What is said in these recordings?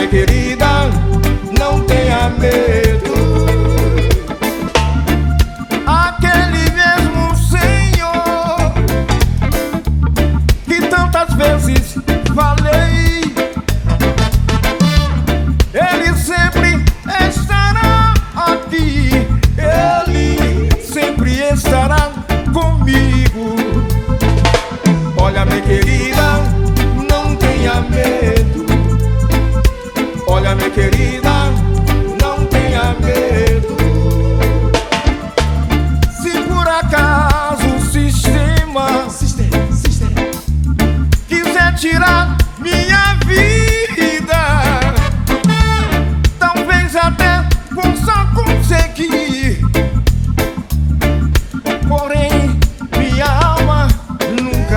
minha querida, não tenha medo. Aquele mesmo Senhor que tantas vezes falei, Ele sempre estará aqui, Ele sempre estará comigo. Olha, minha querida, não tenha medo. Olha, minha querida, não tenha medo. Se por acaso o sistema quiser tirar minha vida, talvez até possa conseguir, porém minha alma nunca,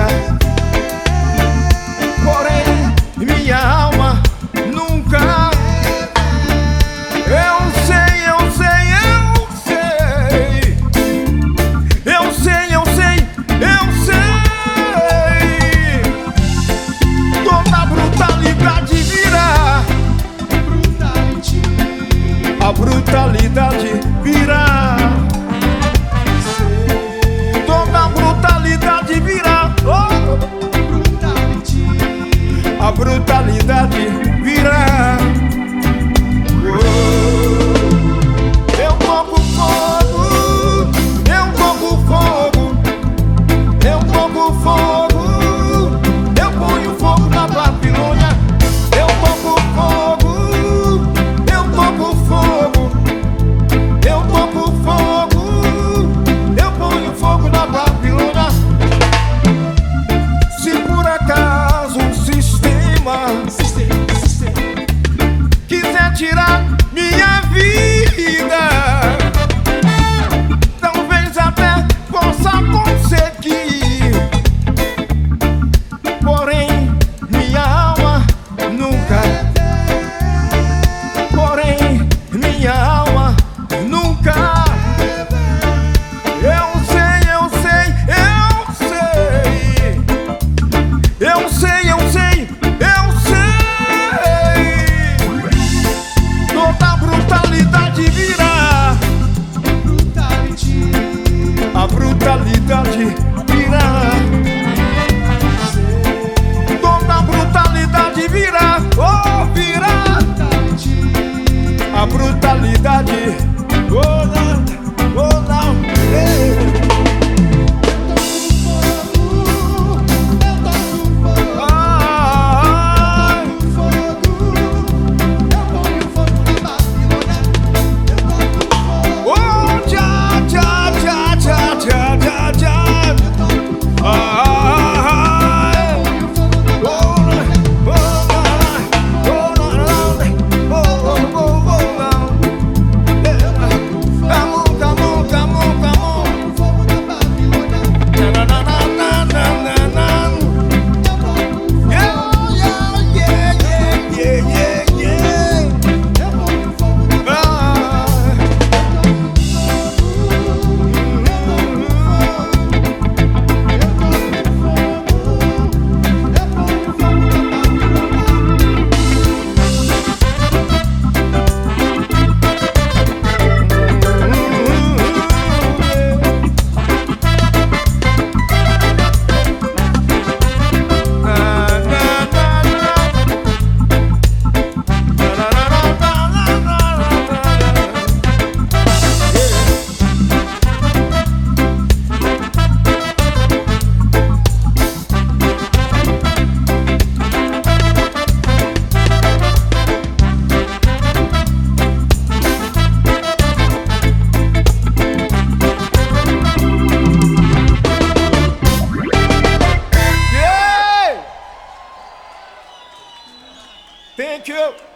porém minha alma nunca. Eu sei, eu sei, eu sei, eu sei, eu sei, eu sei. Toda brutalidade virá, a brutalidade virá. Toda brutalidade virá, oh, a brutalidade virá. Eu toco fogo, eu toco fogo, eu toco fogo, eu ponho fogo na Babilônia. Eu toco fogo, eu toco fogo, eu toco fogo, eu ponho fogo na Babilônia. Se por acaso o sistema quiser tirar minha vida, talvez até possa conseguir, porém minha alma nunca, porém minha alma nunca. Eu sei, eu sei, eu sei, eu sei, eu sei, eu sei. Toda brutalidade virá, a brutalidade virá. Toda brutalidade virá, oh, virá. A brutalidade, oh não, oh não, thank you.